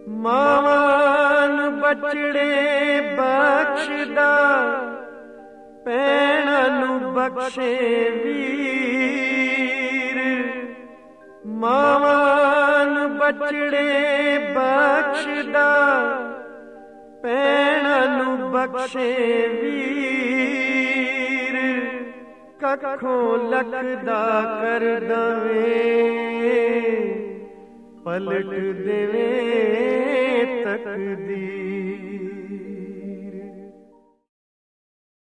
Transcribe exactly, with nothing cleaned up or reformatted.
ਮਾਵਾਂ ਨੂੰ ਬਚੜੇ ਬਖਸ਼ਦਾ, ਭੈਣਾਂ ਨੂੰ ਬਖਸ਼ੇ ਵੀਰ। ਮਾਵਾਂ ਨੂੰ ਬਚੜੇ ਬਖਸ਼ਦਾ, ਭੈਣਾਂ ਨੂੰ ਬਖਸ਼ੇ ਵੀਰ। ਕੱਖੋਂ ਲੱਖਦਾ ਕਰ ਦਵੇ, ਪਲਟ ਦੇਵੇ ਤਕਦੀਰ।